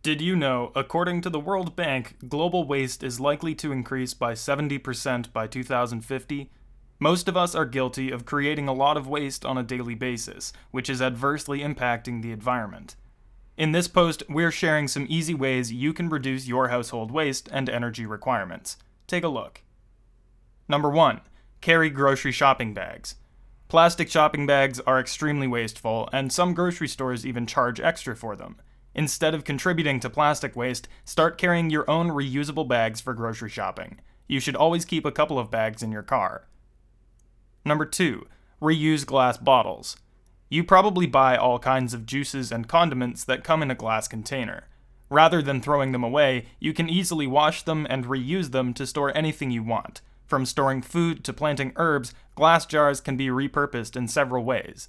Did you know, according to the World Bank, global waste is likely to increase by 70% by 2050? Most of us are guilty of creating a lot of waste on a daily basis, which is adversely impacting the environment. In this post, we're sharing some easy ways you can reduce your household waste and energy requirements. Take a look. Number 1. Carry grocery shopping bags. Plastic shopping bags are extremely wasteful, and some grocery stores even charge extra for them. Instead of contributing to plastic waste, start carrying your own reusable bags for grocery shopping. You should always keep a couple of bags in your car. Number 2. Reuse glass bottles. You probably buy all kinds of juices and condiments that come in a glass container. Rather than throwing them away, you can easily wash them and reuse them to store anything you want. From storing food to planting herbs, glass jars can be repurposed in several ways.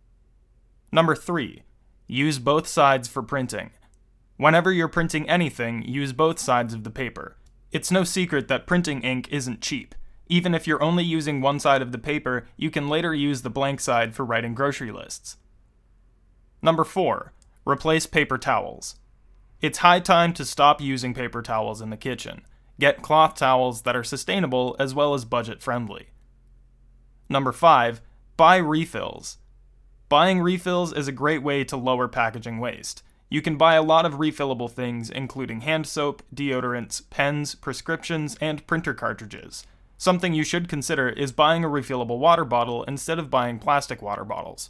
Number 3. Use both sides for printing. Whenever you're printing anything, use both sides of the paper. It's no secret that printing ink isn't cheap. Even if you're only using one side of the paper, you can later use the blank side for writing grocery lists. Number 4. Replace paper towels. It's high time to stop using paper towels in the kitchen. Get cloth towels that are sustainable as well as budget-friendly. Number 5. Buy refills. Buying refills is a great way to lower packaging waste. You can buy a lot of refillable things, including hand soap, deodorants, pens, prescriptions, and printer cartridges. Something you should consider is buying a refillable water bottle instead of buying plastic water bottles.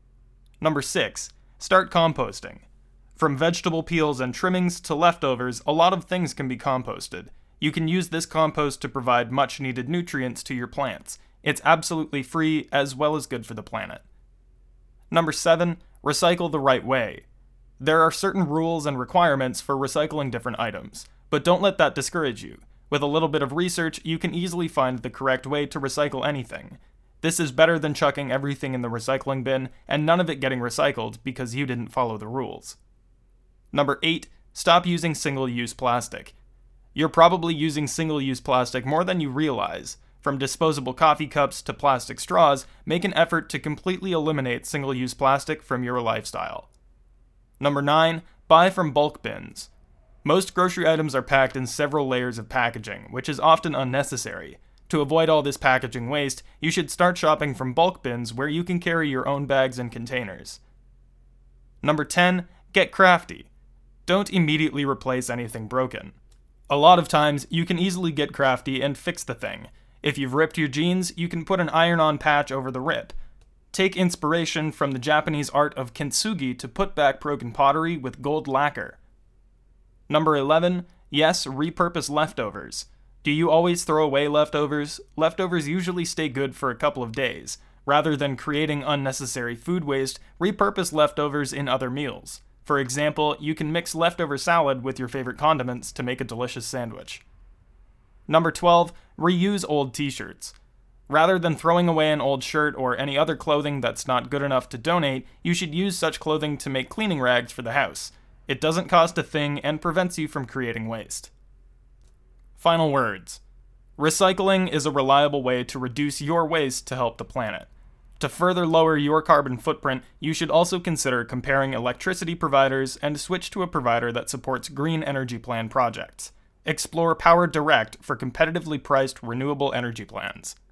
Number 6. Start composting. From vegetable peels and trimmings to leftovers, a lot of things can be composted. You can use this compost to provide much-needed nutrients to your plants. It's absolutely free as well as good for the planet. Number 7. Recycle the right way. There are certain rules and requirements for recycling different items, but don't let that discourage you. With a little bit of research, you can easily find the correct way to recycle anything. This is better than chucking everything in the recycling bin and none of it getting recycled because you didn't follow the rules. Number 8. Stop using single-use plastic. You're probably using single-use plastic more than you realize. From disposable coffee cups to plastic straws, make an effort to completely eliminate single-use plastic from your lifestyle. Number 9. Buy from bulk bins. Most grocery items are packed in several layers of packaging, which is often unnecessary. To avoid all this packaging waste, you should start shopping from bulk bins where you can carry your own bags and containers. Number 10. Get crafty. Don't immediately replace anything broken. A lot of times, you can easily get crafty and fix the thing. If you've ripped your jeans, you can put an iron-on patch over the rip. Take inspiration from the Japanese art of kintsugi to put back broken pottery with gold lacquer. Number 11. Yes, repurpose leftovers. Do you always throw away leftovers? Leftovers usually stay good for a couple of days. Rather than creating unnecessary food waste, repurpose leftovers in other meals. For example, you can mix leftover salad with your favorite condiments to make a delicious sandwich. Number 12. Reuse old t-shirts. Rather than throwing away an old shirt or any other clothing that's not good enough to donate, you should use such clothing to make cleaning rags for the house. It doesn't cost a thing and prevents you from creating waste. Final words. Recycling is a reliable way to reduce your waste to help the planet. To further lower your carbon footprint, you should also consider comparing electricity providers and switch to a provider that supports green energy plan projects. Explore Power Direct for competitively priced renewable energy plans.